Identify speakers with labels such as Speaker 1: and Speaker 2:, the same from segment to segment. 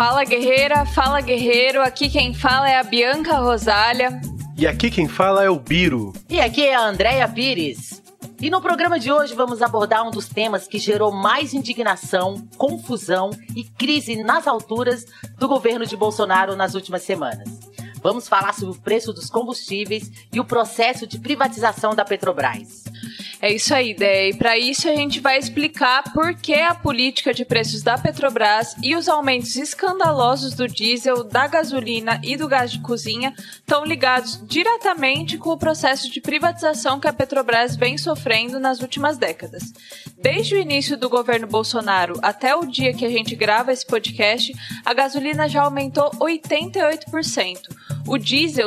Speaker 1: Fala guerreira, fala guerreiro, aqui quem fala é a Bianca Rosália.
Speaker 2: E aqui quem fala é o Biro.
Speaker 3: E aqui é a Andréia Pires. E no programa de hoje vamos abordar um dos temas que gerou mais indignação, confusão e crise nas alturas do governo de Bolsonaro nas últimas semanas. Vamos falar sobre o preço dos combustíveis e o processo de privatização da Petrobras.
Speaker 1: É isso aí, Dé. E para isso a gente vai explicar por que a política de preços da Petrobras e os aumentos escandalosos do diesel, da gasolina e do gás de cozinha estão ligados diretamente com o processo de privatização que a Petrobras vem sofrendo nas últimas décadas. Desde o início do governo Bolsonaro até o dia que a gente grava esse podcast, a gasolina já aumentou 88%, o diesel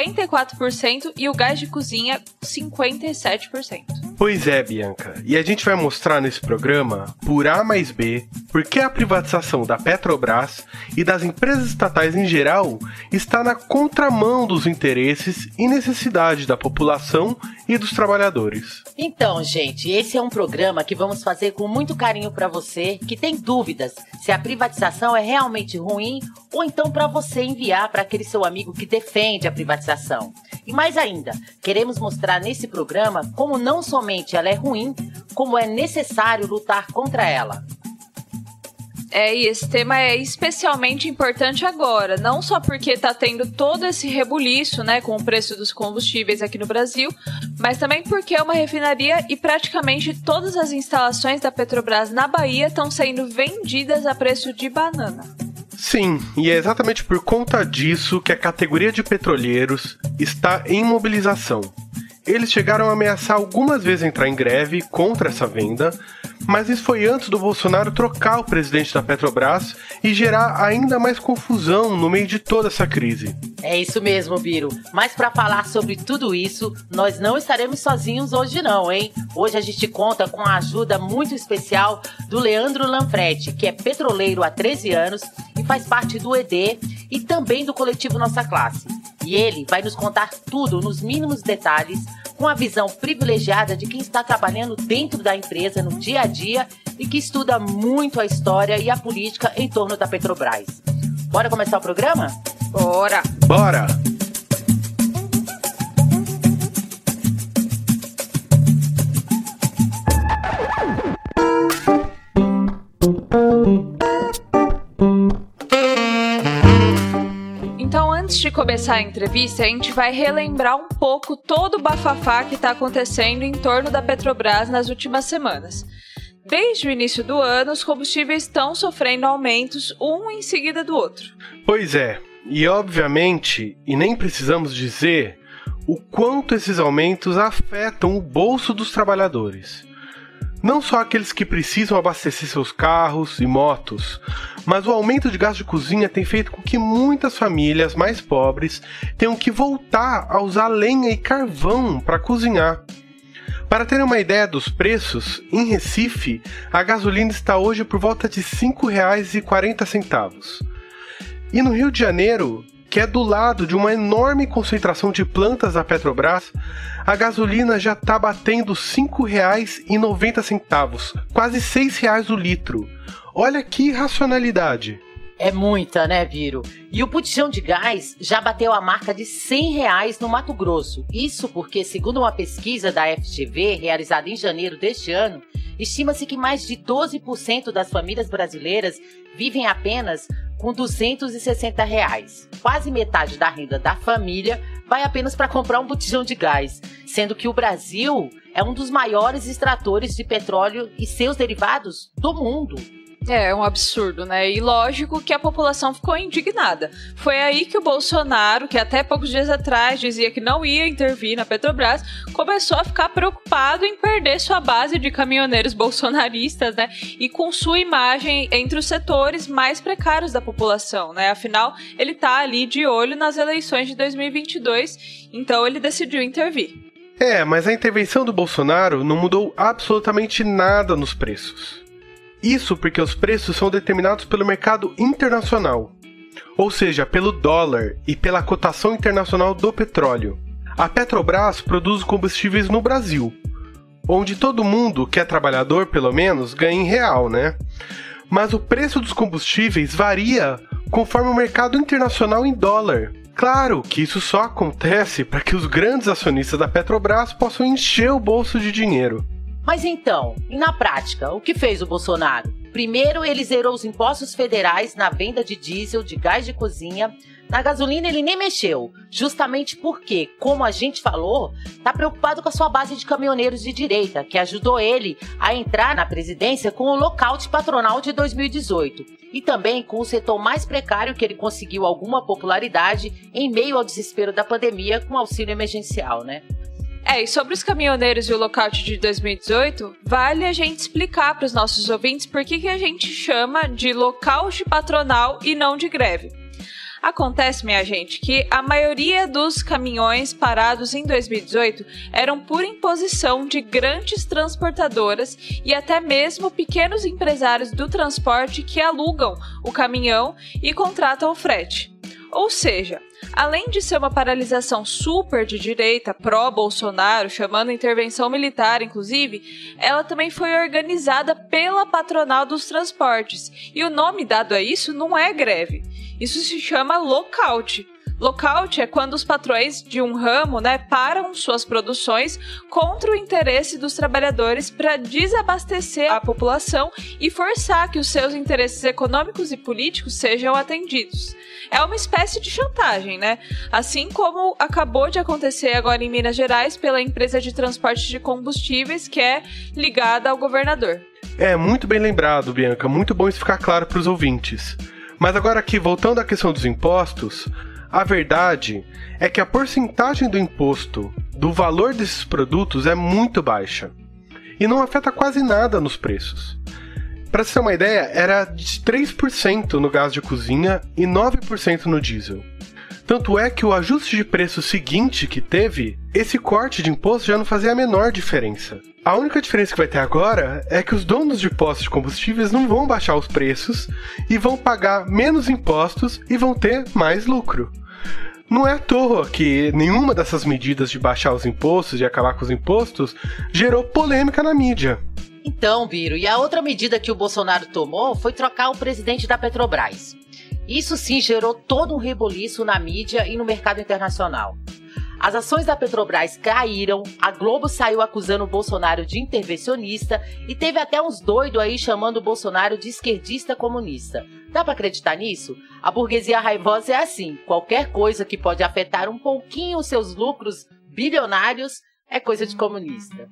Speaker 1: 54% e o gás de cozinha 57%.
Speaker 2: Pois é, Bianca, e a gente vai mostrar nesse programa, por A mais B, por que a privatização da Petrobras e das empresas estatais em geral está na contramão dos interesses e necessidades da população e dos trabalhadores.
Speaker 3: Então, gente, esse é um programa que vamos fazer com muito carinho para você que tem dúvidas se a privatização é realmente ruim ou então para você enviar para aquele seu amigo que defende a privatização. E mais ainda, queremos mostrar nesse programa como não somente ela é ruim, como é necessário lutar contra ela.
Speaker 1: E esse tema é especialmente importante agora, não só porque está tendo todo esse rebuliço, né, com o preço dos combustíveis aqui no Brasil, mas também porque é uma refinaria e praticamente todas as instalações da Petrobras na Bahia estão sendo vendidas a preço de banana.
Speaker 2: Sim, e é exatamente por conta disso que a categoria de petroleiros está em mobilização. Eles chegaram a ameaçar algumas vezes entrar em greve contra essa venda, mas isso foi antes do Bolsonaro trocar o presidente da Petrobras e gerar ainda mais confusão no meio de toda essa crise.
Speaker 3: É isso mesmo, Biro. Mas para falar sobre tudo isso, nós não estaremos sozinhos hoje não, hein? Hoje a gente conta com a ajuda muito especial do Leandro Lanfretti, que é petroleiro há 13 anos e faz parte do ED e também do coletivo Nossa Classe. E ele vai nos contar tudo nos mínimos detalhes, com a visão privilegiada de quem está trabalhando dentro da empresa no dia a dia e que estuda muito a história e a política em torno da Petrobras. Bora começar o programa?
Speaker 1: Bora!
Speaker 2: Bora!
Speaker 1: Antes de começar a entrevista, a gente vai relembrar um pouco todo o bafafá que está acontecendo em torno da Petrobras nas últimas semanas. Desde o início do ano, os combustíveis estão sofrendo aumentos, um em seguida do outro.
Speaker 2: Pois é, e obviamente, e nem precisamos dizer, o quanto esses aumentos afetam o bolso dos trabalhadores. Não só aqueles que precisam abastecer seus carros e motos, mas o aumento de gás de cozinha tem feito com que muitas famílias mais pobres tenham que voltar a usar lenha e carvão para cozinhar. Para terem uma ideia dos preços, em Recife, a gasolina está hoje por volta de R$ 5,40. E no Rio de Janeiro, que é do lado de uma enorme concentração de plantas da Petrobras, a gasolina já está batendo R$ 5,90, quase R$ 6 o litro. Olha que racionalidade!
Speaker 3: É muita, né, Biro? E o botijão de gás já bateu a marca de R$ 100 no Mato Grosso. Isso porque, segundo uma pesquisa da FGV, realizada em janeiro deste ano, estima-se que mais de 12% das famílias brasileiras vivem apenas com R$ 260. Quase metade da renda da família vai apenas para comprar um botijão de gás, sendo que o Brasil é um dos maiores extratores de petróleo e seus derivados do mundo.
Speaker 1: É um absurdo, né? E lógico que a população ficou indignada. Foi aí que o Bolsonaro, que até poucos dias atrás dizia que não ia intervir na Petrobras, começou a ficar preocupado em perder sua base de caminhoneiros bolsonaristas, né? E com sua imagem entre os setores mais precários da população, né? Afinal, ele tá ali de olho nas eleições de 2022, então ele decidiu intervir.
Speaker 2: Mas a intervenção do Bolsonaro não mudou absolutamente nada nos preços. Isso porque os preços são determinados pelo mercado internacional, ou seja, pelo dólar e pela cotação internacional do petróleo. A Petrobras produz combustíveis no Brasil, onde todo mundo que é trabalhador, pelo menos, ganha em real, né? Mas o preço dos combustíveis varia conforme o mercado internacional em dólar. Claro que isso só acontece para que os grandes acionistas da Petrobras possam encher o bolso de dinheiro.
Speaker 3: Mas então, e na prática, o que fez o Bolsonaro? Primeiro, ele zerou os impostos federais na venda de diesel, de gás de cozinha. Na gasolina ele nem mexeu, justamente porque, como a gente falou, está preocupado com a sua base de caminhoneiros de direita, que ajudou ele a entrar na presidência com o lockout patronal de 2018. E também com o setor mais precário, que ele conseguiu alguma popularidade em meio ao desespero da pandemia com auxílio emergencial, né?
Speaker 1: E sobre os caminhoneiros e o lockout de 2018, vale a gente explicar para os nossos ouvintes por que a gente chama de lockout patronal e não de greve. Acontece, minha gente, que a maioria dos caminhões parados em 2018 eram por imposição de grandes transportadoras e até mesmo pequenos empresários do transporte que alugam o caminhão e contratam o frete. Ou seja, além de ser uma paralisação super de direita, pró-Bolsonaro, chamando intervenção militar, inclusive, ela também foi organizada pela patronal dos transportes. E o nome dado a isso não é greve. Isso se chama lockout. Lockout é quando os patrões de um ramo, param suas produções contra o interesse dos trabalhadores para desabastecer a população e forçar que os seus interesses econômicos e políticos sejam atendidos. É uma espécie de chantagem, Assim como acabou de acontecer agora em Minas Gerais pela empresa de transporte de combustíveis que é ligada ao governador.
Speaker 2: Muito bem lembrado, Bianca. Muito bom isso ficar claro para os ouvintes. Mas agora aqui, voltando à questão dos impostos, a verdade é que a porcentagem do imposto do valor desses produtos é muito baixa e não afeta quase nada nos preços. Para você ter uma ideia, era de 3% no gás de cozinha e 9% no diesel. Tanto é que o ajuste de preço seguinte que teve, esse corte de imposto já não fazia a menor diferença. A única diferença que vai ter agora é que os donos de postos de combustíveis não vão baixar os preços e vão pagar menos impostos e vão ter mais lucro. Não é à toa que nenhuma dessas medidas de baixar os impostos e acabar com os impostos gerou polêmica na mídia.
Speaker 3: Então, Biro, e a outra medida que o Bolsonaro tomou foi trocar o presidente da Petrobras. Isso sim gerou todo um reboliço na mídia e no mercado internacional. As ações da Petrobras caíram, a Globo saiu acusando o Bolsonaro de intervencionista e teve até uns doidos aí chamando o Bolsonaro de esquerdista comunista. Dá pra acreditar nisso? A burguesia raivosa é assim, qualquer coisa que pode afetar um pouquinho os seus lucros bilionários é coisa de comunista.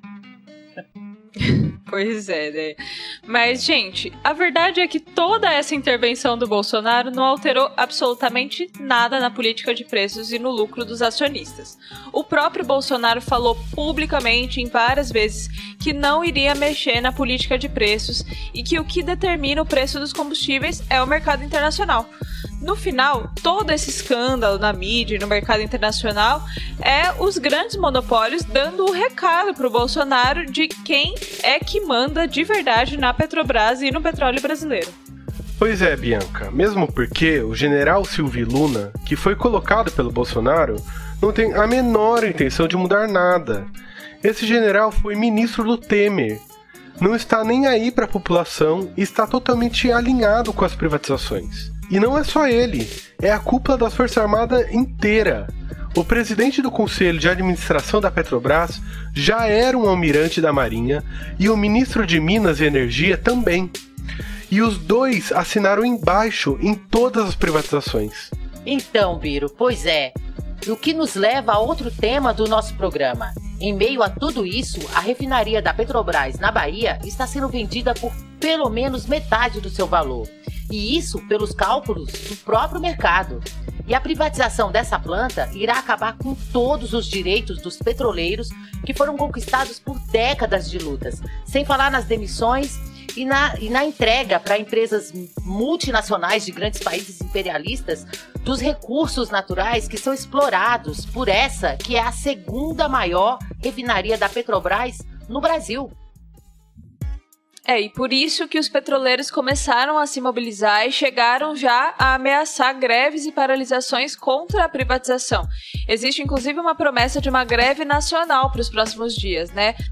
Speaker 1: Pois é, Mas, gente, a verdade é que toda essa intervenção do Bolsonaro não alterou absolutamente nada na política de preços e no lucro dos acionistas. O próprio Bolsonaro falou publicamente em várias vezes que não iria mexer na política de preços e que o que determina o preço dos combustíveis é o mercado internacional. No final, todo esse escândalo na mídia e no mercado internacional é os grandes monopólios dando o recado para o Bolsonaro de quem é que manda de verdade na Petrobras e no petróleo brasileiro.
Speaker 2: Pois é, Bianca, mesmo porque o general Silvio Luna, que foi colocado pelo Bolsonaro, não tem a menor intenção de mudar nada. Esse general foi ministro do Temer, não está nem aí para a população e está totalmente alinhado com as privatizações. E não é só ele, é a cúpula das Forças Armadas inteira. O presidente do Conselho de Administração da Petrobras já era um almirante da Marinha e o ministro de Minas e Energia também. E os dois assinaram embaixo em todas as privatizações.
Speaker 3: Então, Biro, pois é. O que nos leva a outro tema do nosso programa. Em meio a tudo isso, a refinaria da Petrobras na Bahia está sendo vendida por pelo menos metade do seu valor. E isso pelos cálculos do próprio mercado. E a privatização dessa planta irá acabar com todos os direitos dos petroleiros que foram conquistados por décadas de lutas, sem falar nas demissões e na entrega para empresas multinacionais de grandes países imperialistas dos recursos naturais que são explorados por essa que é a segunda maior refinaria da Petrobras no Brasil.
Speaker 1: E por isso que os petroleiros começaram a se mobilizar e chegaram já a ameaçar greves e paralisações contra a privatização. Existe inclusive uma promessa de uma greve nacional para os próximos dias,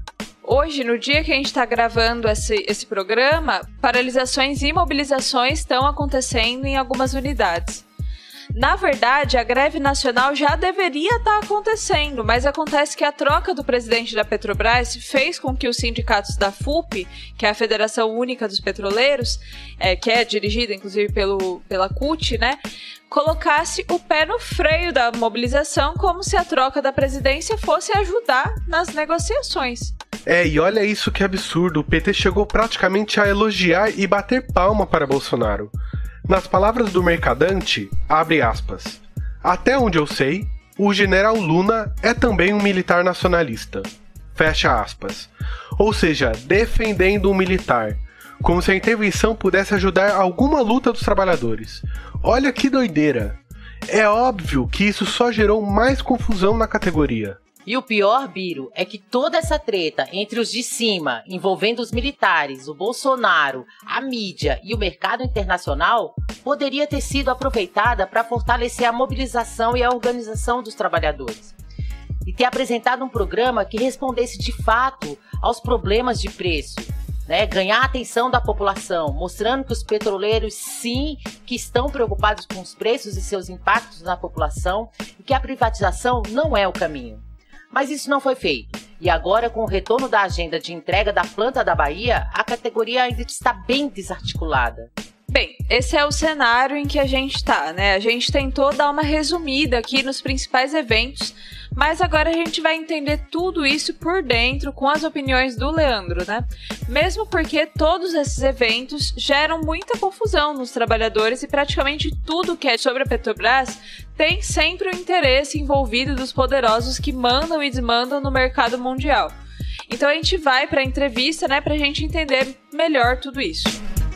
Speaker 1: Hoje, no dia que a gente está gravando esse programa, paralisações e mobilizações estão acontecendo em algumas unidades. Na verdade, a greve nacional já deveria estar acontecendo, mas acontece que a troca do presidente da Petrobras fez com que os sindicatos da FUP, que é a Federação Única dos Petroleiros, que é dirigida inclusive pela CUT, né, colocasse o pé no freio da mobilização, como se a troca da presidência fosse ajudar nas negociações.
Speaker 2: E olha isso que absurdo, o PT chegou praticamente a elogiar e bater palma para Bolsonaro. Nas palavras do Mercadante, abre aspas, até onde eu sei, o general Luna é também um militar nacionalista, fecha aspas. Ou seja, defendendo um militar, como se a intervenção pudesse ajudar alguma luta dos trabalhadores. Olha que doideira. É óbvio que isso só gerou mais confusão na categoria.
Speaker 3: E o pior, Biro, é que toda essa treta entre os de cima, envolvendo os militares, o Bolsonaro, a mídia e o mercado internacional, poderia ter sido aproveitada para fortalecer a mobilização e a organização dos trabalhadores. E ter apresentado um programa que respondesse de fato aos problemas de preço, né? Ganhar a atenção da população, mostrando que os petroleiros sim que estão preocupados com os preços e seus impactos na população e que a privatização não é o caminho. Mas isso não foi feito. E agora, com o retorno da agenda de entrega da planta da Bahia, a categoria ainda está bem desarticulada.
Speaker 1: Bem, esse é o cenário em que a gente está, né? A gente tentou dar uma resumida aqui nos principais eventos, mas agora a gente vai entender tudo isso por dentro com as opiniões do Leandro, né? Mesmo porque todos esses eventos geram muita confusão nos trabalhadores e praticamente tudo que é sobre a Petrobras tem sempre o interesse envolvido dos poderosos que mandam e desmandam no mercado mundial. Então a gente vai para a entrevista, né, para a gente entender melhor tudo isso.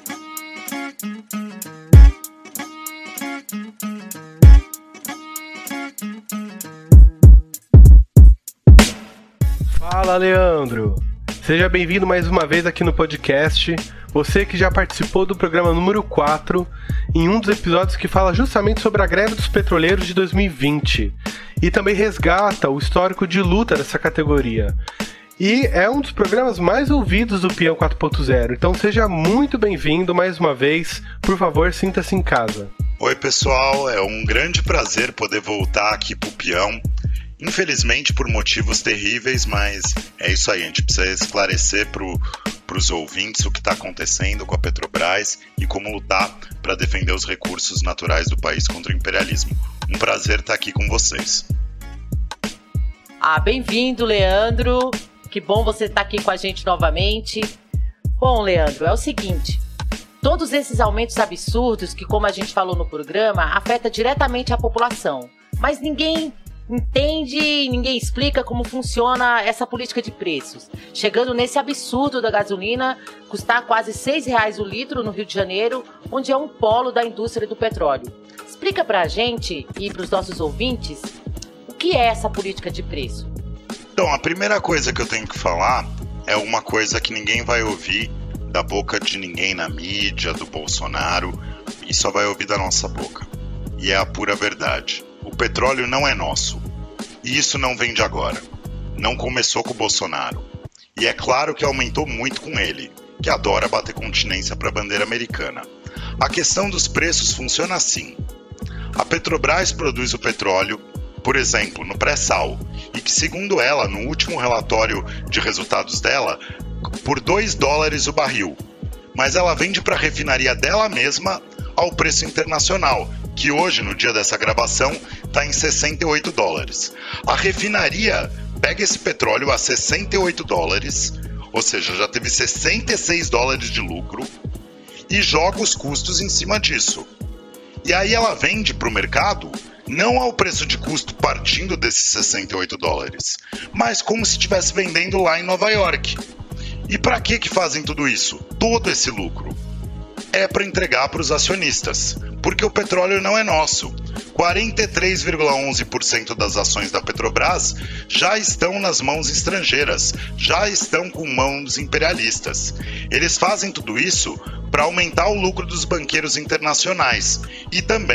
Speaker 2: Fala, Leandro! Seja bem-vindo mais uma vez aqui no podcast. Você que já participou do programa número 4, em um dos episódios que fala justamente sobre a greve dos petroleiros de 2020 e também resgata o histórico de luta dessa categoria. E é um dos programas mais ouvidos do Peão 4.0, então seja muito bem-vindo mais uma vez. Por favor, sinta-se em casa.
Speaker 4: Oi, pessoal, é um grande prazer poder voltar aqui pro Peão. Infelizmente por motivos terríveis, mas é isso aí, a gente precisa esclarecer para os ouvintes o que está acontecendo com a Petrobras e como lutar para defender os recursos naturais do país contra o imperialismo. Um prazer estar aqui com vocês.
Speaker 3: Bem-vindo, Leandro. Que bom você estar aqui com a gente novamente. Bom, Leandro, é o seguinte, todos esses aumentos absurdos que, como a gente falou no programa, afetam diretamente a população, mas ninguém entende, ninguém explica como funciona essa política de preços, chegando nesse absurdo da gasolina custar quase R$6 o litro no Rio de Janeiro, onde é um polo da indústria do petróleo. Explica pra gente e pros nossos ouvintes o que é essa política de preço.
Speaker 4: Então, a primeira coisa que eu tenho que falar é uma coisa que ninguém vai ouvir da boca de ninguém na mídia, do Bolsonaro, e só vai ouvir da nossa boca. E é a pura verdade. O petróleo não é nosso. E isso não vem de agora. Não começou com o Bolsonaro. E é claro que aumentou muito com ele, que adora bater continência para a bandeira americana. A questão dos preços funciona assim. A Petrobras produz o petróleo, por exemplo, no pré-sal, e que, segundo ela, no último relatório de resultados dela, por $2 o barril. Mas ela vende para a refinaria dela mesma ao preço internacional, que hoje, no dia dessa gravação, está em $68. A refinaria pega esse petróleo a $68, ou seja, já teve $66 de lucro, e joga os custos em cima disso. E aí ela vende para o mercado não ao preço de custo partindo desses $68, mas como se estivesse vendendo lá em Nova York. E para que fazem tudo isso? Todo esse lucro é para entregar para os acionistas, porque o petróleo não é nosso. 43,11% das ações da Petrobras já estão nas mãos estrangeiras, já estão com mãos imperialistas. Eles fazem tudo isso para aumentar o lucro dos banqueiros internacionais e também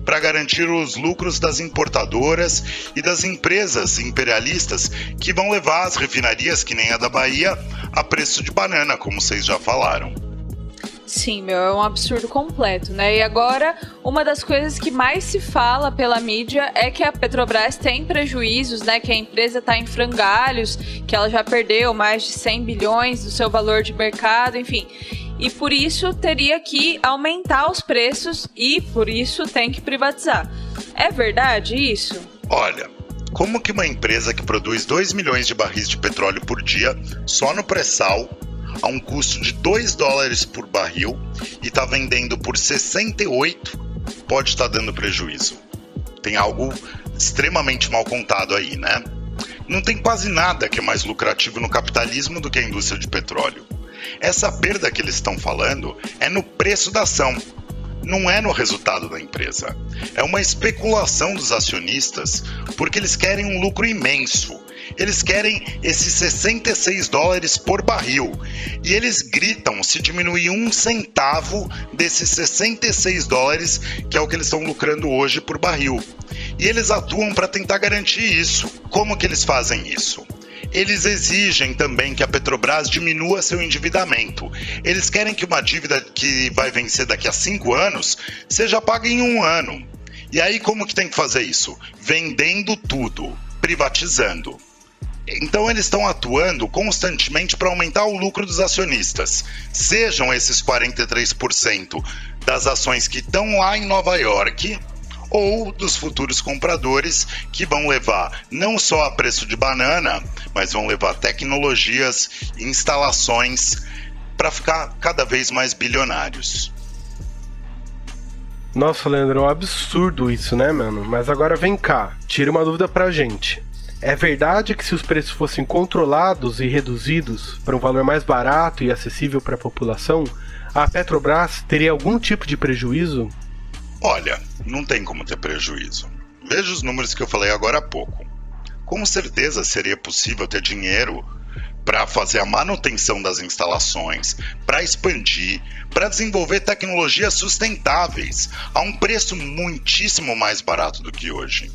Speaker 4: para garantir os lucros das importadoras e das empresas imperialistas que vão levar as refinarias, que nem a da Bahia, a preço de banana, como vocês já falaram.
Speaker 1: Sim, é um absurdo completo, né? E agora, uma das coisas que mais se fala pela mídia é que a Petrobras tem prejuízos, né? Que a empresa está em frangalhos, que ela já perdeu mais de 100 bilhões do seu valor de mercado, enfim. E por isso teria que aumentar os preços e por isso tem que privatizar. É verdade isso?
Speaker 4: Olha, como que uma empresa que produz 2 milhões de barris de petróleo por dia, só no pré-sal, a um custo de $2 por barril e está vendendo por 68, pode estar dando prejuízo? Tem algo extremamente mal contado aí, né? Não tem quase nada que é mais lucrativo no capitalismo do que a indústria de petróleo. Essa perda que eles estão falando é no preço da ação, não é no resultado da empresa. É uma especulação dos acionistas porque eles querem um lucro imenso. Eles querem esses $66 por barril. E eles gritam se diminuir 1 centavo desses $66, que é o que eles estão lucrando hoje por barril. E eles atuam para tentar garantir isso. Como que eles fazem isso? Eles exigem também que a Petrobras diminua seu endividamento. Eles querem que uma dívida que vai vencer daqui a 5 anos seja paga em 1 ano. E aí como que tem que fazer isso? Vendendo tudo, privatizando. Então eles estão atuando constantemente para aumentar o lucro dos acionistas. Sejam esses 43% das ações que estão lá em Nova York ou dos futuros compradores que vão levar não só a preço de banana, mas vão levar tecnologias, instalações para ficar cada vez mais bilionários.
Speaker 2: Nossa, Leandro, é um absurdo isso, né, mano? Mas agora vem cá, tira uma dúvida pra gente. É verdade que se os preços fossem controlados e reduzidos para um valor mais barato e acessível para a população, a Petrobras teria algum tipo de prejuízo?
Speaker 4: Olha, não tem como ter prejuízo. Veja os números que eu falei agora há pouco. Com certeza seria possível ter dinheiro para fazer a manutenção das instalações, para expandir, para desenvolver tecnologias sustentáveis a um preço muitíssimo mais barato do que hoje.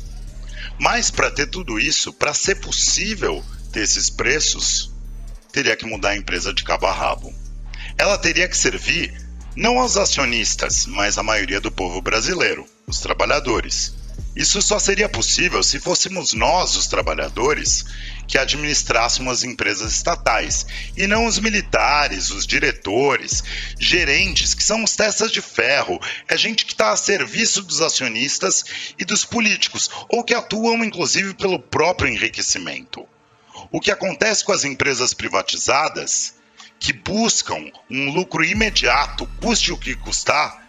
Speaker 4: Mas para ter tudo isso, para ser possível ter esses preços, teria que mudar a empresa de cabo a rabo. Ela teria que servir não aos acionistas, mas à maioria do povo brasileiro, os trabalhadores. Isso só seria possível se fôssemos nós, os trabalhadores, que administrássemos as empresas estatais, e não os militares, os diretores, gerentes, que são os testas de ferro, é gente que está a serviço dos acionistas e dos políticos, ou que atuam inclusive pelo próprio enriquecimento. O que acontece com as empresas privatizadas, que buscam um lucro imediato, custe o que custar,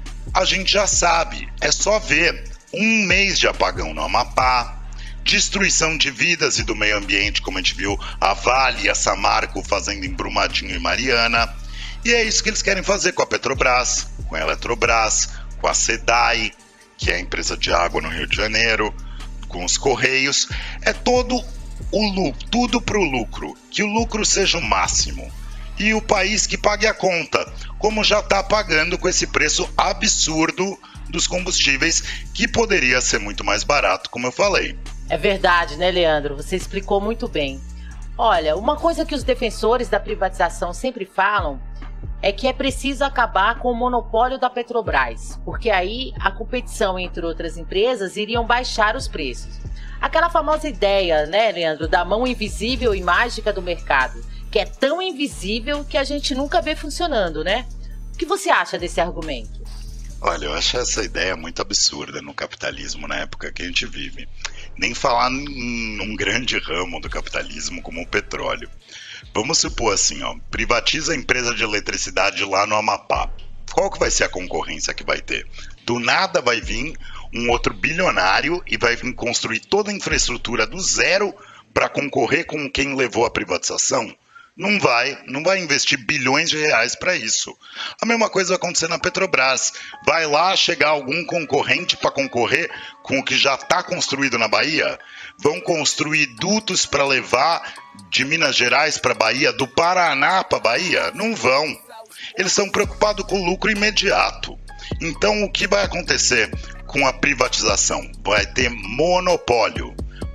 Speaker 4: a gente já sabe, é só ver 1 mês de apagão no Amapá, destruição de vidas e do meio ambiente, como a gente viu a Vale e a Samarco fazendo em Brumadinho e Mariana. E é isso que eles querem fazer com a Petrobras, com a Eletrobras, com a SEDAI, que é a empresa de água no Rio de Janeiro, com os Correios. É todo o lucro, tudo para o lucro, que o lucro seja o máximo. E o país que pague a conta, como já está pagando com esse preço absurdo dos combustíveis, que poderia ser muito mais barato, como eu falei.
Speaker 3: É verdade, né, Leandro? Você explicou muito bem. Olha, uma coisa que os defensores da privatização sempre falam é que é preciso acabar com o monopólio da Petrobras, porque aí a competição entre outras empresas iriam baixar os preços. Aquela famosa ideia, né, Leandro, da mão invisível e mágica do mercado, que é tão invisível que a gente nunca vê funcionando, né? O que você acha desse argumento?
Speaker 4: Olha, eu acho essa ideia muito absurda no capitalismo na época que a gente vive. Nem falar num grande ramo do capitalismo como o petróleo. Vamos supor assim, privatiza a empresa de eletricidade lá no Amapá. Qual que vai ser a concorrência que vai ter? Do nada vai vir um outro bilionário e vai vir construir toda a infraestrutura do zero para concorrer com quem levou a privatização? Não vai investir bilhões de reais para isso. A mesma coisa vai acontecer na Petrobras. Vai lá chegar algum concorrente para concorrer com o que já está construído na Bahia? Vão construir dutos para levar de Minas Gerais para Bahia, do Paraná para Bahia? Não vão. Eles estão preocupados com o lucro imediato. Então, o que vai acontecer com a privatização? Vai ter monopólio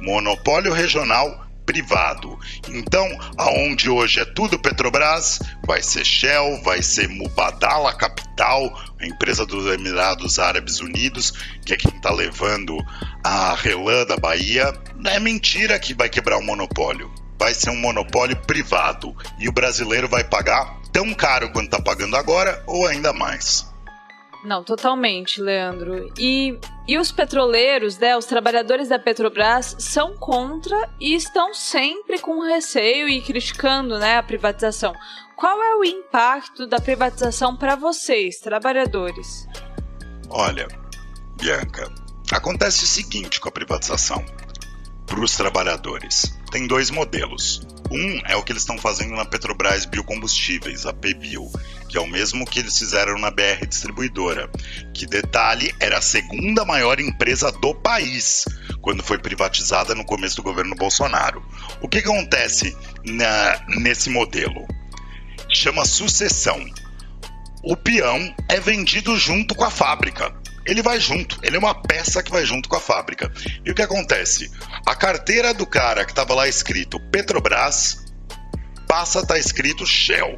Speaker 4: regional privado. Então, aonde hoje é tudo Petrobras, vai ser Shell, vai ser Mubadala Capital, a empresa dos Emirados Árabes Unidos, que é quem está levando a Relan da Bahia. É mentira que vai quebrar o monopólio. Vai ser um monopólio privado. E o brasileiro vai pagar tão caro quanto está pagando agora, ou ainda mais.
Speaker 1: Não, totalmente, Leandro. E os petroleiros, né, os trabalhadores da Petrobras são contra e estão sempre com receio e criticando, né, a privatização. Qual é o impacto da privatização para vocês, trabalhadores?
Speaker 4: Olha, Bianca, acontece o seguinte com a privatização. Para os trabalhadores, tem dois modelos. Um é o que eles estão fazendo na Petrobras Biocombustíveis, a PBio, que é o mesmo que eles fizeram na BR Distribuidora, que, detalhe, era a segunda maior empresa do país quando foi privatizada no começo do governo Bolsonaro. O que acontece nesse modelo? Chama sucessão. O peão é vendido junto com a fábrica. Ele vai junto, ele é uma peça que vai junto com a fábrica. E o que acontece? A carteira do cara que estava lá escrito Petrobras passa a estar escrito Shell.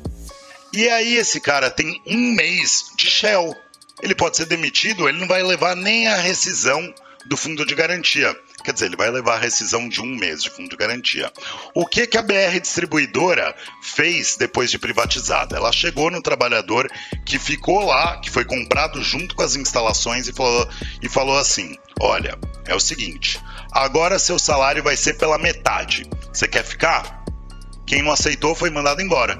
Speaker 4: E aí esse cara tem 1 mês de Shell. Ele pode ser demitido, ele não vai levar nem a rescisão do fundo de garantia. Quer dizer, ele vai levar a rescisão de 1 mês de fundo de garantia. O que a BR Distribuidora fez depois de privatizada? Ela chegou no trabalhador que ficou lá, que foi comprado junto com as instalações e falou assim: olha, é o seguinte, agora seu salário vai ser pela metade. Você quer ficar? Quem não aceitou foi mandado embora.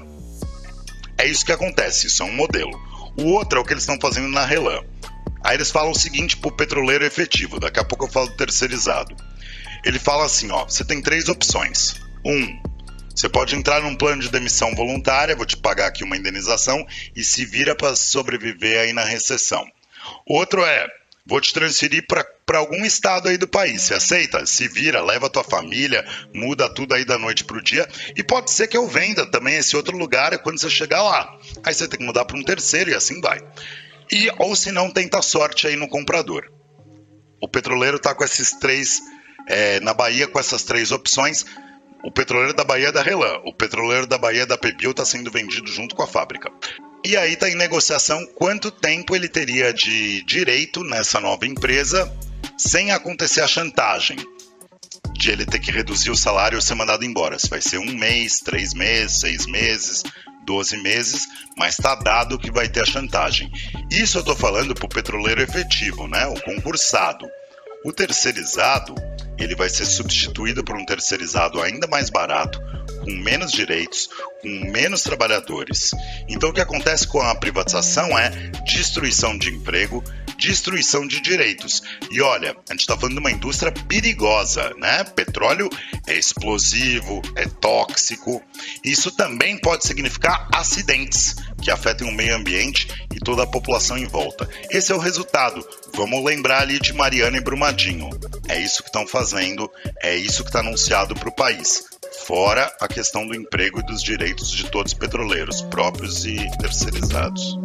Speaker 4: É isso que acontece, isso é um modelo. O outro é o que eles estão fazendo na Relan. Aí eles falam o seguinte pro petroleiro efetivo, daqui a pouco eu falo do terceirizado. Ele fala assim, ó, você tem 3 opções. 1, você pode entrar num plano de demissão voluntária, vou te pagar aqui uma indenização e se vira para sobreviver aí na recessão. Outro é, vou te transferir para algum estado aí do país, você aceita? Se vira, leva a tua família, muda tudo aí da noite pro dia e pode ser que eu venda também esse outro lugar quando você chegar lá. Aí você tem que mudar para um terceiro e assim vai. Ou se não, tenta sorte aí no comprador. O petroleiro está com esses 3, na Bahia, com essas 3 opções. O petroleiro da Bahia é da Relan, o petroleiro da Bahia é da PBio, está sendo vendido junto com a fábrica. E aí está em negociação quanto tempo ele teria de direito nessa nova empresa sem acontecer a chantagem de ele ter que reduzir o salário ou ser mandado embora. Se vai ser 1 mês, 3 meses, 6 meses... 12 meses, mas está dado que vai ter a chantagem. Isso eu estou falando para o petroleiro efetivo, né? O concursado. O terceirizado, ele vai ser substituído por um terceirizado ainda mais barato, com menos direitos, com menos trabalhadores. Então o que acontece com a privatização é destruição de emprego, destruição de direitos. E olha, a gente está falando de uma indústria perigosa, né? Petróleo é explosivo, é tóxico. Isso também pode significar acidentes que afetem o meio ambiente e toda a população em volta. Esse é o resultado. Vamos lembrar ali de Mariana e Brumadinho. É isso que estão fazendo, é isso que está anunciado para o país. Fora a questão do emprego e dos direitos de todos os petroleiros, próprios e terceirizados.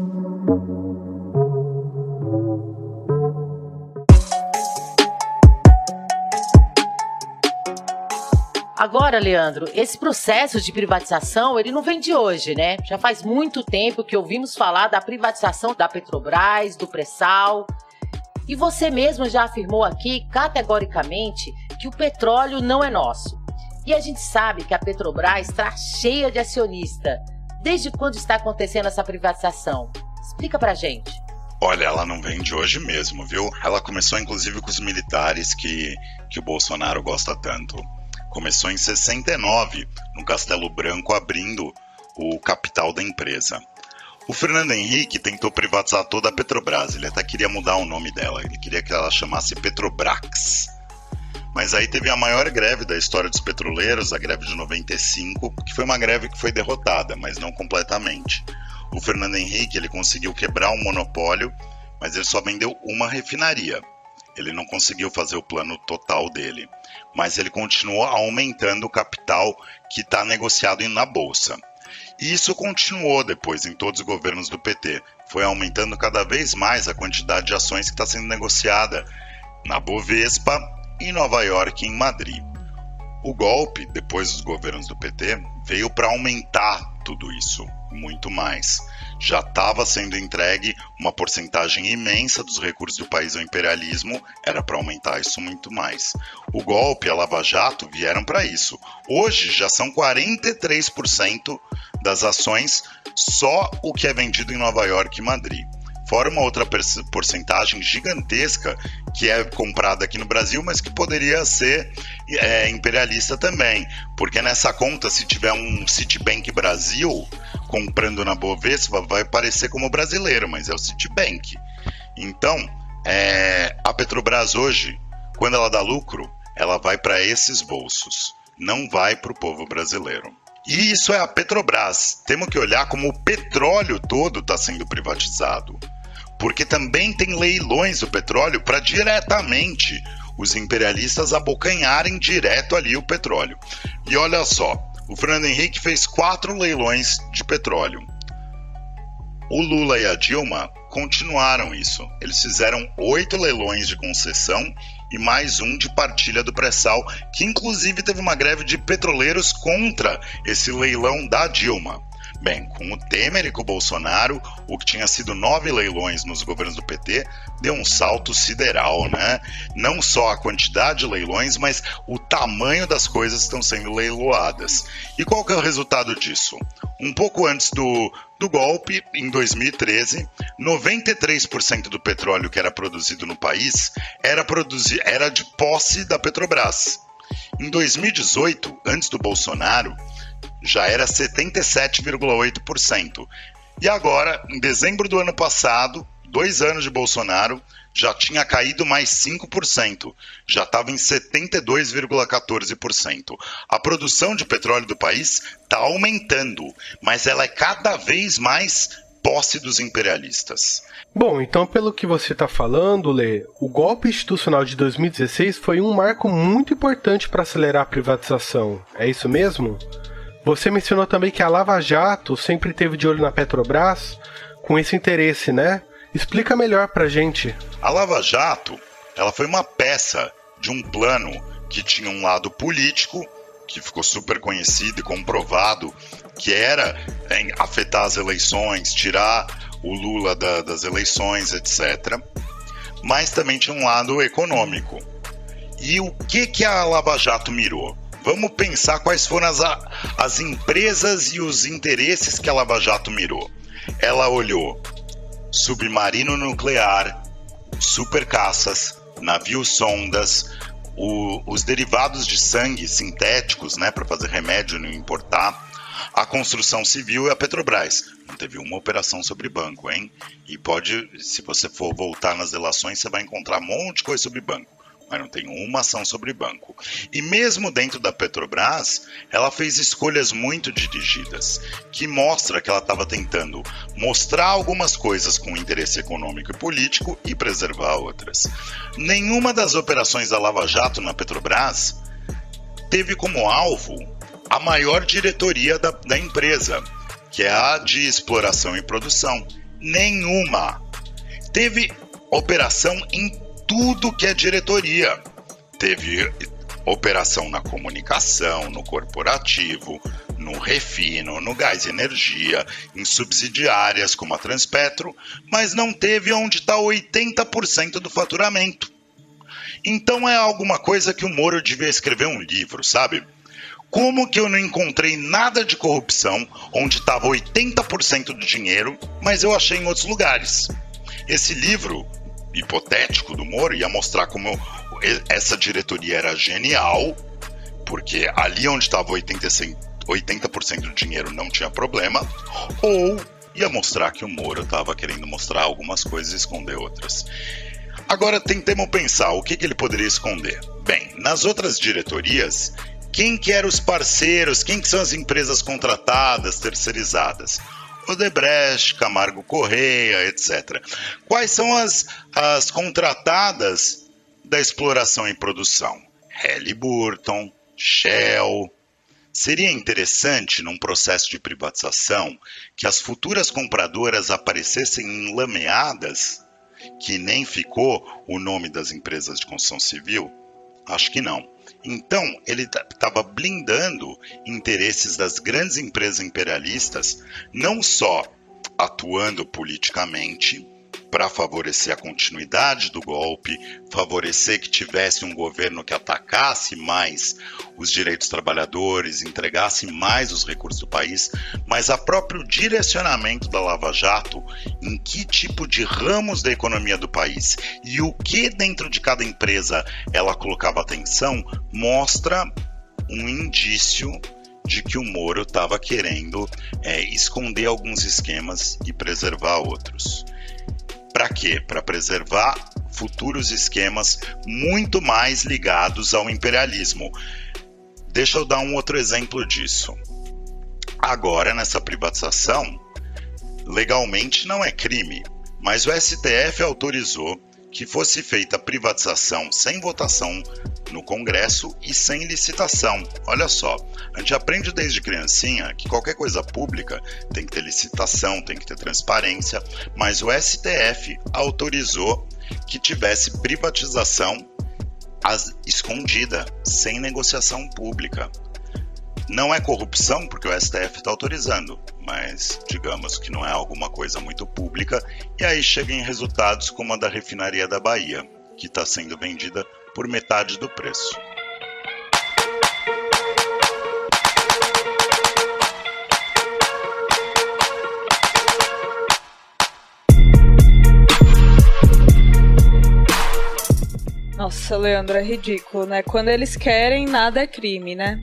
Speaker 3: Agora, Leandro, esse processo de privatização, ele não vem de hoje, né? Já faz muito tempo que ouvimos falar da privatização da Petrobras, do pré-sal. E você mesmo já afirmou aqui, categoricamente, que o petróleo não é nosso. E a gente sabe que a Petrobras está cheia de acionista. Desde quando está acontecendo essa privatização? Explica pra gente.
Speaker 4: Olha, ela não vem de hoje mesmo, viu? Ela começou inclusive com os militares que o Bolsonaro gosta tanto. Começou em 69, no Castelo Branco, abrindo o capital da empresa. O Fernando Henrique tentou privatizar toda a Petrobras, ele até queria mudar o nome dela, ele queria que ela chamasse Petrobrax. Mas aí teve a maior greve da história dos petroleiros, a greve de 95, que foi uma greve que foi derrotada, mas não completamente. O Fernando Henrique ele conseguiu quebrar o monopólio, mas ele só vendeu uma refinaria. Ele não conseguiu fazer o plano total dele, mas ele continuou aumentando o capital que está negociado na Bolsa. E isso continuou depois em todos os governos do PT. Foi aumentando cada vez mais a quantidade de ações que está sendo negociada na Bovespa, em Nova York e em Madrid. O golpe, depois dos governos do PT, veio para aumentar tudo isso, muito mais. Já estava sendo entregue uma porcentagem imensa dos recursos do país ao imperialismo, era para aumentar isso muito mais. O golpe e a Lava Jato vieram para isso. Hoje já são 43% das ações só o que é vendido em Nova York e Madrid. Fora uma outra porcentagem gigantesca que é comprada aqui no Brasil, mas que poderia ser imperialista também. Porque nessa conta, se tiver um Citibank Brasil comprando na Bovespa, vai parecer como brasileiro, mas é o Citibank. Então, a Petrobras hoje, quando ela dá lucro, ela vai para esses bolsos, não vai para o povo brasileiro. E isso é a Petrobras. Temos que olhar como o petróleo todo está sendo privatizado. Porque também tem leilões do petróleo para diretamente os imperialistas abocanharem direto ali o petróleo. E olha só, o Fernando Henrique fez 4 leilões de petróleo. O Lula e a Dilma continuaram isso. Eles fizeram 8 leilões de concessão e mais um de partilha do pré-sal, que inclusive teve uma greve de petroleiros contra esse leilão da Dilma. Bem, com o Temer e com o Bolsonaro, o que tinha sido 9 leilões nos governos do PT, deu um salto sideral, né? Não só a quantidade de leilões, mas o tamanho das coisas que estão sendo leiloadas. E qual que é o resultado disso? Um pouco antes do golpe, em 2013, 93% do petróleo que era produzido no país era de posse da Petrobras. Em 2018, antes do Bolsonaro, já era 77,8%. E agora, em dezembro do ano passado, 2 anos de Bolsonaro, já tinha caído mais 5%. Já estava em 72,14%. A produção de petróleo do país está aumentando, mas ela é cada vez mais posse dos imperialistas.
Speaker 2: Bom, então pelo que você está falando, Lê, o golpe institucional de 2016 foi um marco muito importante para acelerar a privatização. É isso mesmo? Você mencionou também que a Lava Jato sempre teve de olho na Petrobras com esse interesse, né? Explica melhor pra gente.
Speaker 4: A Lava Jato, ela foi uma peça de um plano que tinha um lado político, que ficou super conhecido e comprovado, que era afetar as eleições, tirar o Lula das eleições, etc. Mas também tinha um lado econômico. E o que a Lava Jato mirou? Vamos pensar quais foram as empresas e os interesses que a Lava Jato mirou. Ela olhou submarino nuclear, supercaças, navios sondas, os derivados de sangue sintéticos, né, para fazer remédio e não importar, a construção civil e a Petrobras. Não teve uma operação sobre banco, hein? E se você for voltar nas delações, você vai encontrar um monte de coisa sobre banco. Mas não tem uma ação sobre banco. E mesmo dentro da Petrobras, ela fez escolhas muito dirigidas, que mostra que ela estava tentando mostrar algumas coisas com interesse econômico e político e preservar outras. Nenhuma das operações da Lava Jato na Petrobras teve como alvo a maior diretoria da empresa, que é a de exploração e produção. Nenhuma. Teve operação em tudo que é diretoria. Teve operação na comunicação, no corporativo, no refino, no gás e energia, em subsidiárias como a Transpetro, mas não teve onde está 80% do faturamento. Então é alguma coisa que o Moro devia escrever um livro, sabe? Como que eu não encontrei nada de corrupção onde estava 80% do dinheiro, mas eu achei em outros lugares? Esse livro hipotético do Moro ia mostrar como essa diretoria era genial, porque ali onde estava 80% do dinheiro não tinha problema, ou ia mostrar que o Moro estava querendo mostrar algumas coisas e esconder outras. Agora tentemos pensar o que ele poderia esconder. Bem, nas outras diretorias, quem que eram os parceiros, quem que são as empresas contratadas, terceirizadas? Odebrecht, Camargo Correia, etc. Quais são as contratadas da exploração e produção? Halliburton, Shell. Seria interessante, num processo de privatização, que as futuras compradoras aparecessem enlameadas, que nem ficou o nome das empresas de construção civil? Acho que não. Então, ele estava blindando interesses das grandes empresas imperialistas, não só atuando politicamente para favorecer a continuidade do golpe, favorecer que tivesse um governo que atacasse mais os direitos dos trabalhadores, entregasse mais os recursos do país, mas a próprio direcionamento da Lava Jato em que tipo de ramos da economia do país e o que dentro de cada empresa ela colocava atenção, mostra um indício de que o Moro estava querendo esconder alguns esquemas e preservar outros. Para quê? Para preservar futuros esquemas muito mais ligados ao imperialismo. Deixa eu dar um outro exemplo disso. Agora, nessa privatização, legalmente não é crime, mas o STF autorizou que fosse feita a privatização sem votação no Congresso e sem licitação. Olha só, a gente aprende desde criancinha que qualquer coisa pública tem que ter licitação, tem que ter transparência, mas o STF autorizou que tivesse privatização escondida, sem negociação pública. Não é corrupção, porque o STF está autorizando, mas digamos que não é alguma coisa muito pública, e aí chega em resultados como a da refinaria da Bahia, que está sendo vendida por metade do preço.
Speaker 1: Nossa, Leandro, é ridículo, né? Quando eles querem, nada é crime, né?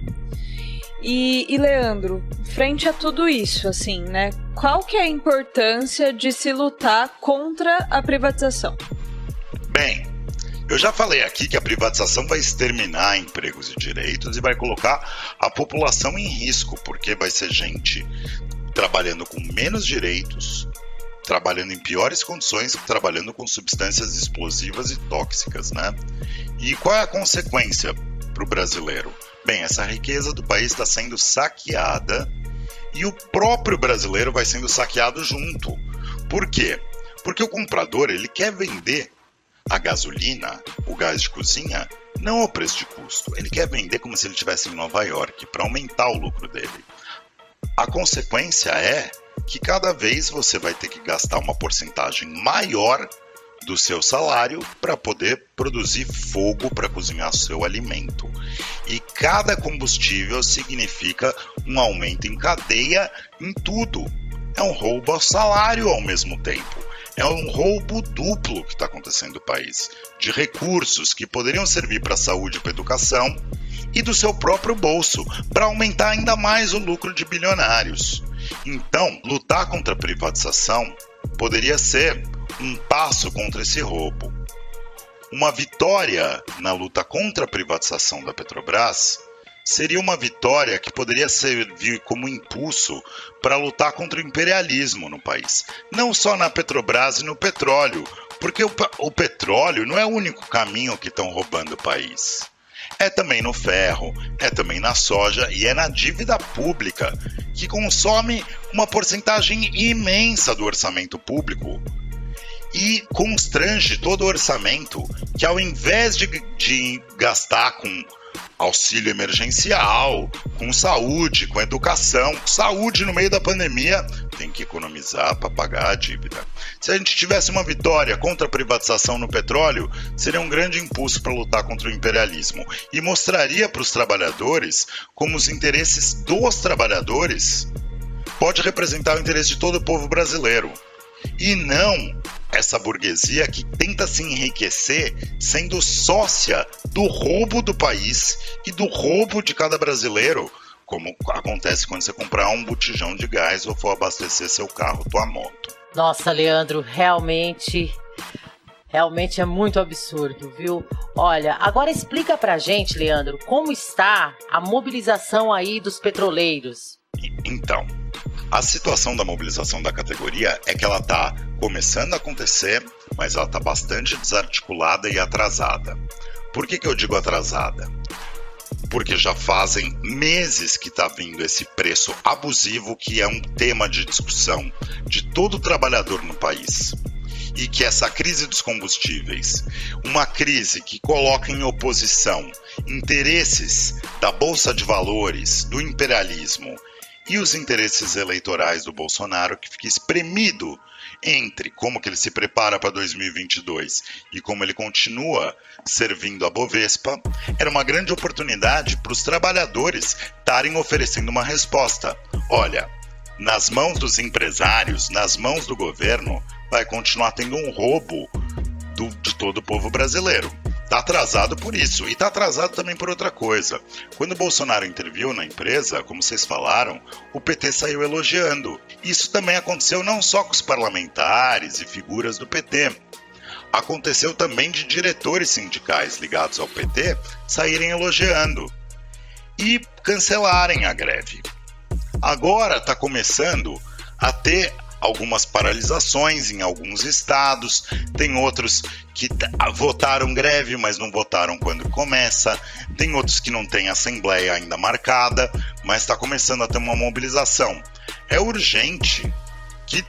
Speaker 1: E Leandro, frente a tudo isso, assim, né? Qual que é a importância de se lutar contra a privatização?
Speaker 4: Bem, eu já falei aqui que a privatização vai exterminar empregos e direitos e vai colocar a população em risco, porque vai ser gente trabalhando com menos direitos, trabalhando em piores condições, trabalhando com substâncias explosivas e tóxicas, né? E qual é a consequência para o brasileiro? Bem, essa riqueza do país está sendo saqueada e o próprio brasileiro vai sendo saqueado junto. Por quê? Porque o comprador ele quer vender a gasolina, o gás de cozinha, não ao preço de custo. Ele quer vender como se ele estivesse em Nova York, para aumentar o lucro dele. A consequência é que cada vez você vai ter que gastar uma porcentagem maior do seu salário para poder produzir fogo para cozinhar seu alimento. E cada combustível significa um aumento em cadeia em tudo. É um roubo ao salário ao mesmo tempo. É um roubo duplo que está acontecendo no país, de recursos que poderiam servir para a saúde e para a educação e do seu próprio bolso, para aumentar ainda mais o lucro de bilionários. Então, lutar contra a privatização poderia ser um passo contra esse roubo. Uma vitória na luta contra a privatização da Petrobras seria uma vitória que poderia servir como impulso para lutar contra o imperialismo no país. Não só na Petrobras e no petróleo, porque o petróleo não é o único caminho que estão roubando o país. É também no ferro, é também na soja e é na dívida pública, que consome uma porcentagem imensa do orçamento público e constrange todo o orçamento, que ao invés de gastar com auxílio emergencial, com saúde, com educação, saúde no meio da pandemia, tem que economizar para pagar a dívida. Se a gente tivesse uma vitória contra a privatização no petróleo, seria um grande impulso para lutar contra o imperialismo e mostraria para os trabalhadores como os interesses dos trabalhadores pode representar o interesse de todo o povo brasileiro e não essa burguesia que tenta se enriquecer sendo sócia do roubo do país e do roubo de cada brasileiro, como acontece quando você comprar um botijão de gás ou for abastecer seu carro, tua moto.
Speaker 3: Nossa, Leandro, realmente é muito absurdo, viu? Olha, agora explica pra gente, Leandro, como está a mobilização aí dos petroleiros.
Speaker 4: Então, a situação da mobilização da categoria é que ela está começando a acontecer, mas ela está bastante desarticulada e atrasada. Por que eu digo atrasada? porque já fazem meses que está vindo esse preço abusivo, que é um tema de discussão de todo trabalhador no país. E que essa crise dos combustíveis, uma crise que coloca em oposição interesses da Bolsa de Valores, do imperialismo e os interesses eleitorais do Bolsonaro, que fica espremido entre como que ele se prepara para 2022 e como ele continua servindo a Bovespa, era uma grande oportunidade para os trabalhadores estarem oferecendo uma resposta. Olha, nas mãos dos empresários, nas mãos do governo, vai continuar tendo um roubo de todo o povo brasileiro. Está atrasado por isso, e está atrasado também por outra coisa. Quando o Bolsonaro interviu na empresa, como vocês falaram, o PT saiu elogiando. Isso também aconteceu não só com os parlamentares e figuras do PT. Aconteceu também de diretores sindicais ligados ao PT saírem elogiando e cancelarem a greve. Agora está começando a ter algumas paralisações em alguns estados, tem outros que votaram greve, mas não votaram quando começa, tem outros que não têm assembleia ainda marcada, mas está começando a ter uma mobilização. É urgente que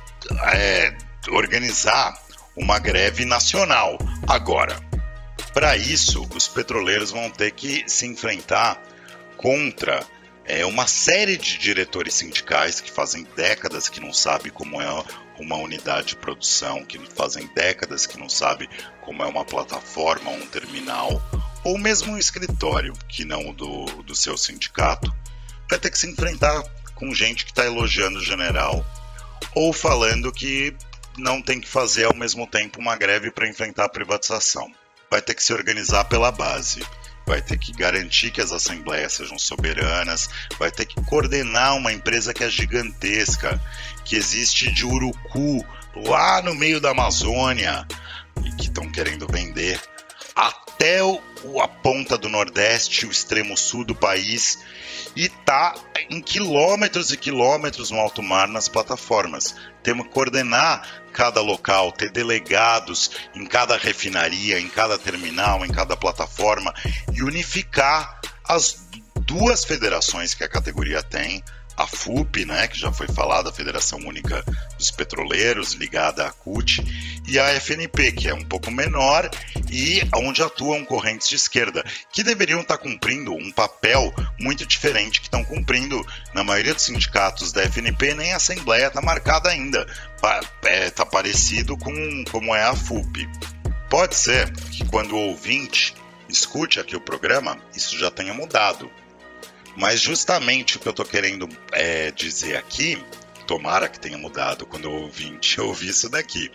Speaker 4: organizar uma greve nacional. Agora, para isso, os petroleiros vão ter que se enfrentar contra uma série de diretores sindicais que fazem décadas que não sabem como é uma unidade de produção, que fazem décadas que não sabem como é uma plataforma, um terminal, ou mesmo um escritório, que não do seu sindicato, vai ter que se enfrentar com gente que está elogiando o general, ou falando que não tem que fazer ao mesmo tempo uma greve para enfrentar a privatização. Vai ter que se organizar pela base. Vai ter que garantir que as assembleias sejam soberanas, vai ter que coordenar uma empresa que é gigantesca, que existe de Urucu, lá no meio da Amazônia, e que estão querendo vender, até a ponta do Nordeste, o extremo sul do país, e está em quilômetros e quilômetros no alto mar nas plataformas. Temos que coordenar cada local, ter delegados em cada refinaria, em cada terminal, em cada plataforma e unificar as duas federações que a categoria tem, a FUP, né, que já foi falada, a Federação Única dos Petroleiros, ligada à CUT, e a FNP, que é um pouco menor e onde atuam correntes de esquerda, que deveriam estar cumprindo um papel muito diferente que estão cumprindo na maioria dos sindicatos da FNP, nem a Assembleia está marcada ainda, está parecido com como é a FUP. Pode ser que quando o ouvinte escute aqui o programa, isso já tenha mudado. Mas justamente o que eu estou querendo dizer aqui, tomara que tenha mudado quando o ouvinte ouvir isso daqui,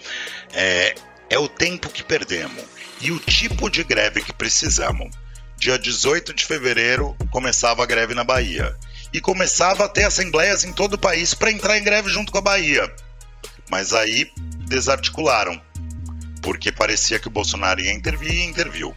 Speaker 4: é o tempo que perdemos e o tipo de greve que precisamos. Dia 18 de fevereiro começava a greve na Bahia e começava a ter assembleias em todo o país para entrar em greve junto com a Bahia. Mas aí desarticularam, porque parecia que o Bolsonaro ia intervir e interviu.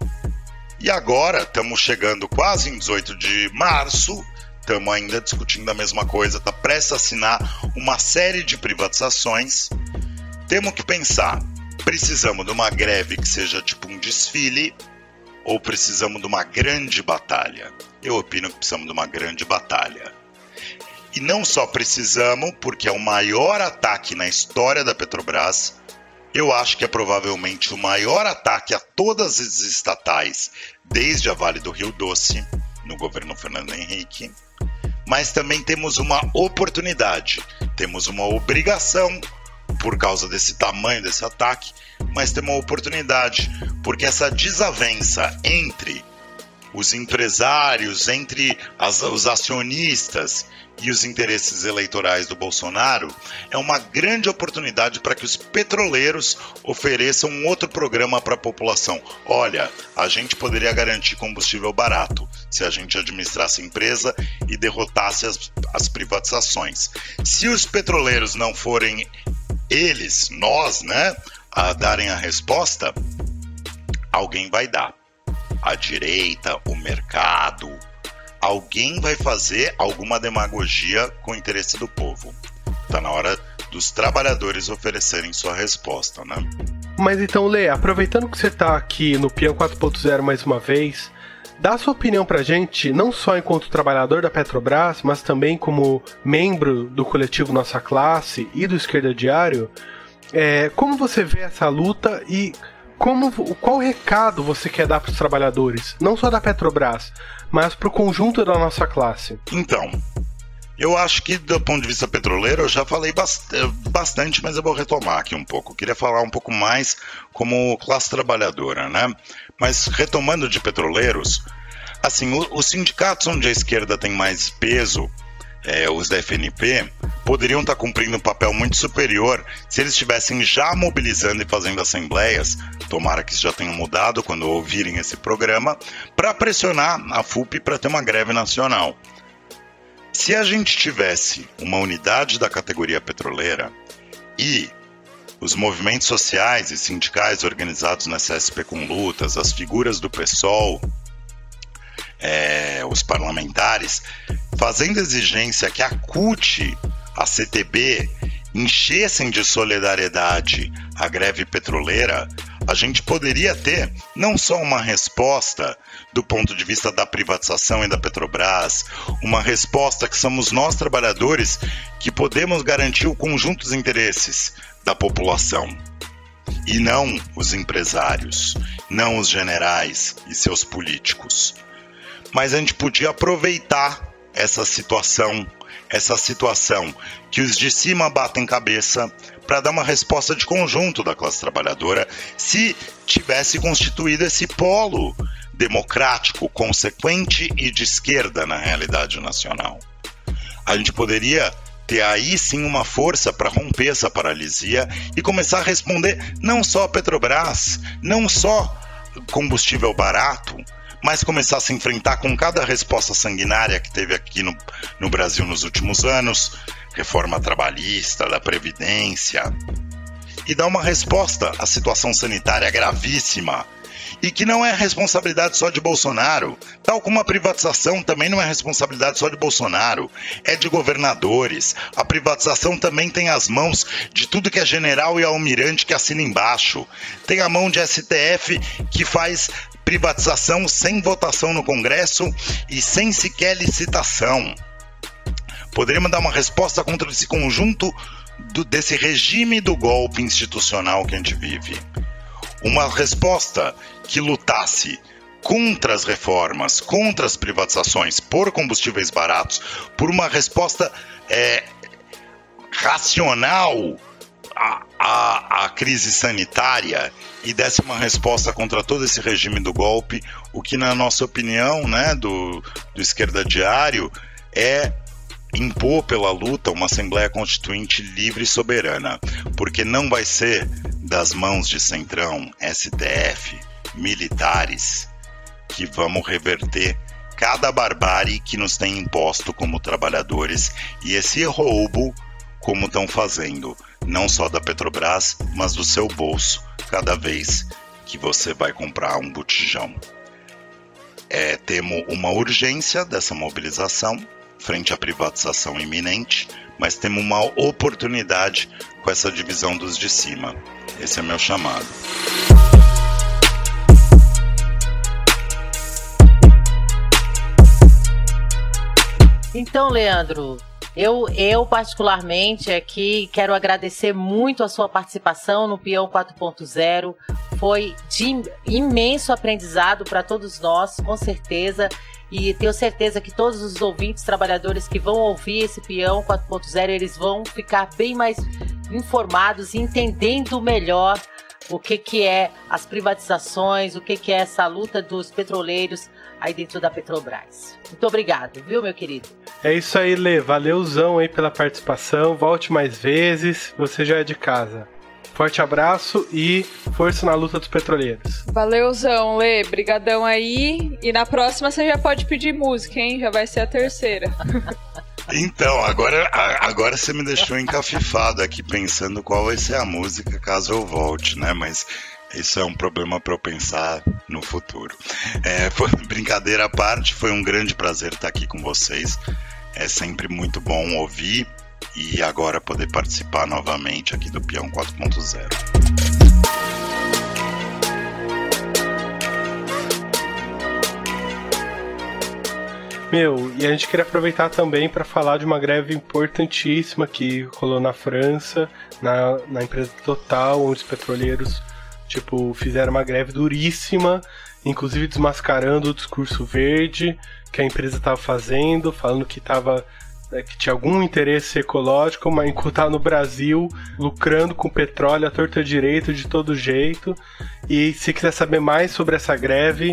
Speaker 4: E agora, estamos chegando quase em 18 de março, estamos ainda discutindo a mesma coisa, está prestes a assinar uma série de privatizações. Temos que pensar, precisamos de uma greve que seja tipo um desfile ou precisamos de uma grande batalha? Eu opino que precisamos de uma grande batalha. E não só precisamos, porque é o maior ataque na história da Petrobras. Eu acho que é provavelmente o maior ataque a todas as estatais desde a Vale do Rio Doce, no governo Fernando Henrique. Mas também temos uma oportunidade, temos uma obrigação por causa desse tamanho desse ataque, mas temos uma oportunidade, porque essa desavença entre os empresários, entre os acionistas e os interesses eleitorais do Bolsonaro, é uma grande oportunidade para que os petroleiros ofereçam um outro programa para a população. Olha, a gente poderia garantir combustível barato se a gente administrasse a empresa e derrotasse as privatizações. Se os petroleiros não forem eles, nós, né, a darem a resposta, alguém vai dar. A direita, o mercado, alguém vai fazer alguma demagogia com o interesse do povo. Está na hora dos trabalhadores oferecerem sua resposta, né?
Speaker 2: Mas então, Lê, aproveitando que você está aqui no Peão 4.0 mais uma vez, Dá sua opinião pra gente, não só enquanto trabalhador da Petrobras, mas também como membro do coletivo Nossa Classe e do Esquerda Diário. Como você vê essa luta e qual recado você quer dar para os trabalhadores, não só da Petrobras, mas para o conjunto da nossa classe?
Speaker 4: Então, eu acho que do ponto de vista petroleiro eu já falei bastante, mas eu vou retomar aqui um pouco. Eu queria falar um pouco mais como classe trabalhadora, né? Mas retomando de petroleiros, assim, os sindicatos onde a esquerda tem mais peso, os da FNP, poderiam estar cumprindo um papel muito superior se eles estivessem já mobilizando e fazendo assembleias, tomara que isso já tenha mudado quando ouvirem esse programa, para pressionar a FUP para ter uma greve nacional. Se a gente tivesse uma unidade da categoria petroleira e os movimentos sociais e sindicais organizados na CSP com lutas, as figuras do PSOL, os parlamentares, fazendo exigência que a CUT, a CTB, enchessem de solidariedade a greve petroleira, a gente poderia ter não só uma resposta do ponto de vista da privatização e da Petrobras, uma resposta que somos nós trabalhadores que podemos garantir o conjunto dos interesses da população, e não os empresários, não os generais e seus políticos. Mas a gente podia aproveitar essa situação que os de cima batem cabeça para dar uma resposta de conjunto da classe trabalhadora se tivesse constituído esse polo democrático, consequente e de esquerda na realidade nacional. A gente poderia ter aí sim uma força para romper essa paralisia e começar a responder não só a Petrobras, não só combustível barato, mas começar a se enfrentar com cada resposta sanguinária que teve aqui no Brasil nos últimos anos, reforma trabalhista, da Previdência, e dar uma resposta à situação sanitária gravíssima, e que não é responsabilidade só de Bolsonaro, tal como a privatização também não é responsabilidade só de Bolsonaro, é de governadores. A privatização também tem as mãos de tudo que é general e almirante que assina embaixo, tem a mão de STF que faz privatização sem votação no Congresso e sem sequer licitação. Poderíamos dar uma resposta contra esse conjunto desse regime do golpe institucional que a gente vive. Uma resposta que lutasse contra as reformas, contra as privatizações, por combustíveis baratos, por uma resposta racional à crise sanitária e desse uma resposta contra todo esse regime do golpe, o que na nossa opinião, né, do Esquerda Diário, é impor pela luta uma Assembleia Constituinte livre e soberana, porque não vai ser das mãos de Centrão, STF, militares, que vamos reverter cada barbárie que nos tem imposto como trabalhadores e esse roubo como estão fazendo, não só da Petrobras, mas do seu bolso, cada vez que você vai comprar um botijão. Temos uma urgência dessa mobilização frente à privatização iminente, mas temos uma oportunidade com essa divisão dos de cima. Esse é meu chamado.
Speaker 3: Então, Leandro, eu particularmente aqui quero agradecer muito a sua participação no Peão 4.0. Foi de imenso aprendizado para todos nós, com certeza. E tenho certeza que todos os ouvintes, trabalhadores que vão ouvir esse Peão 4.0, eles vão ficar bem mais informados e entendendo melhor o que é as privatizações, o que é essa luta dos petroleiros aí dentro da Petrobras. Muito obrigado, viu, meu querido?
Speaker 2: É isso aí, Lê. Valeuzão aí pela participação. Volte mais vezes. Você já é de casa. Forte abraço e força na luta dos petroleiros.
Speaker 1: Valeuzão, Lê. Brigadão aí. E na próxima você já pode pedir música, hein? Já vai ser a terceira.
Speaker 4: Então, agora você me deixou encafifado aqui pensando qual vai ser a música caso eu volte, né? Mas isso é um problema para eu pensar no futuro. Brincadeira à parte, foi um grande prazer estar aqui com vocês. É sempre muito bom ouvir e agora poder participar novamente aqui do Peão 4.0.
Speaker 2: E a gente queria aproveitar também para falar de uma greve importantíssima que rolou na França, na empresa Total, onde os petroleiros fizeram uma greve duríssima, inclusive desmascarando o discurso verde que a empresa estava fazendo, falando que tinha algum interesse ecológico, mas enquanto estava no Brasil, lucrando com petróleo à torta direito, de todo jeito. E se quiser saber mais sobre essa greve,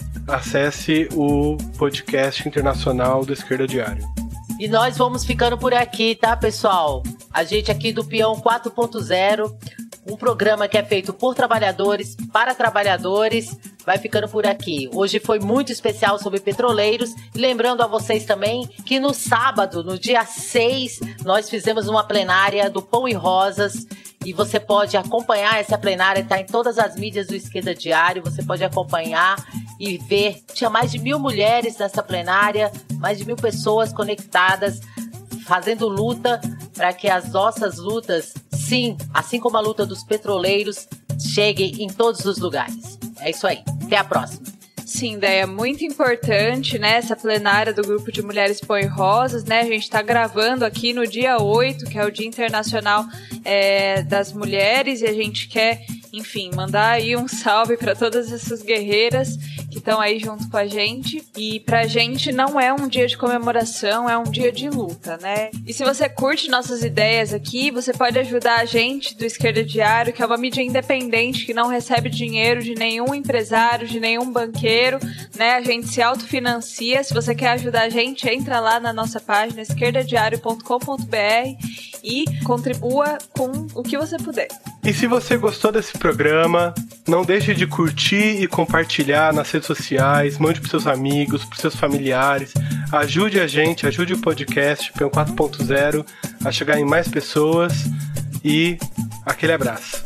Speaker 2: acesse o podcast internacional do Esquerda Diário.
Speaker 3: E nós vamos ficando por aqui, tá, pessoal? A gente aqui do Peão 4.0, um programa que é feito por trabalhadores, para trabalhadores, vai ficando por aqui. Hoje foi muito especial sobre petroleiros. E lembrando a vocês também que no sábado, no dia 6, nós fizemos uma plenária do Pão e Rosas. E você pode acompanhar essa plenária, está em todas as mídias do Esquerda Diário. Você pode acompanhar e ver. Tinha mais de 1.000 mulheres nessa plenária, mais de 1.000 pessoas conectadas, fazendo luta para que as nossas lutas, sim, assim como a luta dos petroleiros, cheguem em todos os lugares. É isso aí. Até a próxima.
Speaker 1: Sim, Déia, é muito importante, né, essa plenária do Grupo de Mulheres Pão e Rosas, né, a gente está gravando aqui no dia 8, que é o Dia Internacional das Mulheres, e a gente quer, enfim, mandar aí um salve para todas essas guerreiras que estão aí junto com a gente. E pra gente não é um dia de comemoração, é um dia de luta, né? E se você curte nossas ideias aqui, você pode ajudar a gente do Esquerda Diário, que é uma mídia independente que não recebe dinheiro de nenhum empresário, de nenhum banqueiro, né? A gente se autofinancia. Se você quer ajudar a gente, entra lá na nossa página esquerdadiario.com.br e contribua com o que você puder.
Speaker 2: E se você gostou desse programa, não deixe de curtir e compartilhar nas redes sociais, mande para seus amigos, para seus familiares, ajude a gente, ajude o podcast Peão 4.0 a chegar em mais pessoas e aquele abraço.